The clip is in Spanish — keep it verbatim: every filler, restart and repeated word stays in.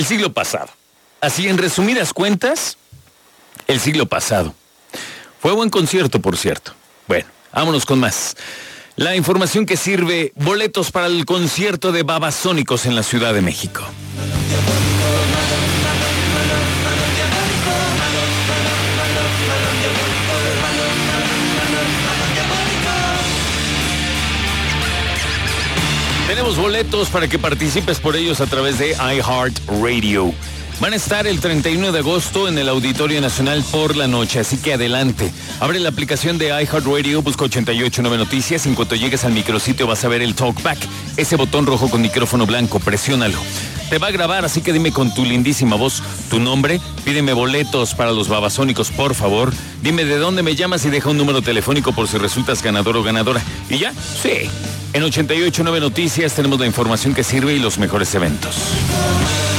el siglo pasado. Así, en resumidas cuentas, el siglo pasado. Fue buen concierto, por cierto. Bueno, vámonos con más. La información que sirve: boletos para el concierto de Babasónicos en la Ciudad de México. Tenemos boletos para que participes por ellos a través de iHeartRadio. Van a estar el treinta y uno de agosto en el Auditorio Nacional por la noche, así que adelante. Abre la aplicación de iHeartRadio, busca ochenta y ocho nueve Noticias y en cuanto llegues al micrositio vas a ver el Talkback, ese botón rojo con micrófono blanco, presiónalo. Te va a grabar, así que dime con tu lindísima voz tu nombre, pídeme boletos para los Babasónicos, por favor. Dime de dónde me llamas y deja un número telefónico por si resultas ganador o ganadora. ¿Y ya? Sí. En ochenta y ocho nueve Noticias tenemos la información que sirve y los mejores eventos.